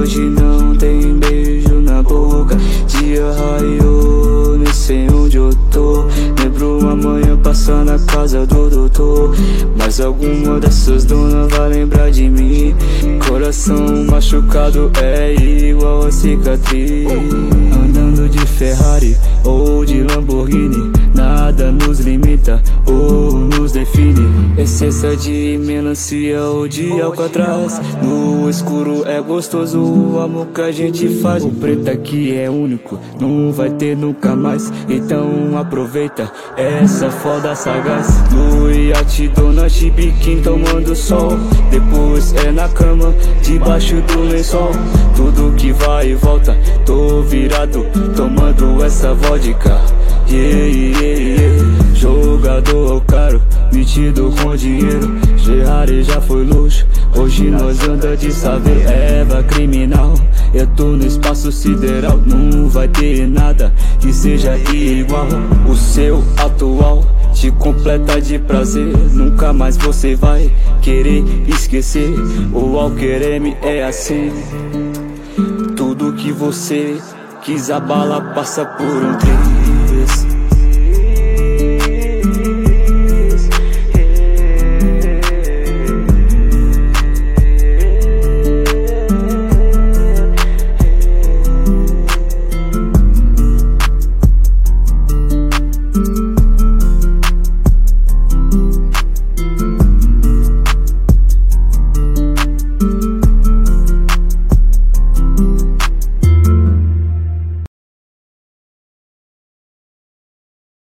hoje não tem beijo na boca. Dia raiou, nem sei onde eu tô. Lembro amanhã passar na casa do doutor, mas alguma dessas donas vai lembrar de mim. Coração machucado é igual a cicatriz. Andando de Ferrari ou de Lamborghini, nada nos limita ou nos define. Essência de melancia ou de Alcatraz. No escuro é gostoso o amor que a gente faz. O preto aqui é único, não vai ter nunca mais. Então aproveita essa foda sagaz. No iate, dona de biquíni tomando sol. Depois é na cama, debaixo do lençol. Tudo que vai e volta, tô virado, tomando essa vodka. Yeah, yeah, yeah. Jogador caro, metido com dinheiro. Ferrari já foi luxo, hoje nós anda de saber. Eva criminal, eu tô no espaço sideral. Não vai ter nada que seja igual. O seu atual te completa de prazer. Nunca mais você vai querer esquecer. O Walker M é assim. Tudo que você quis, a bala passa por um trem.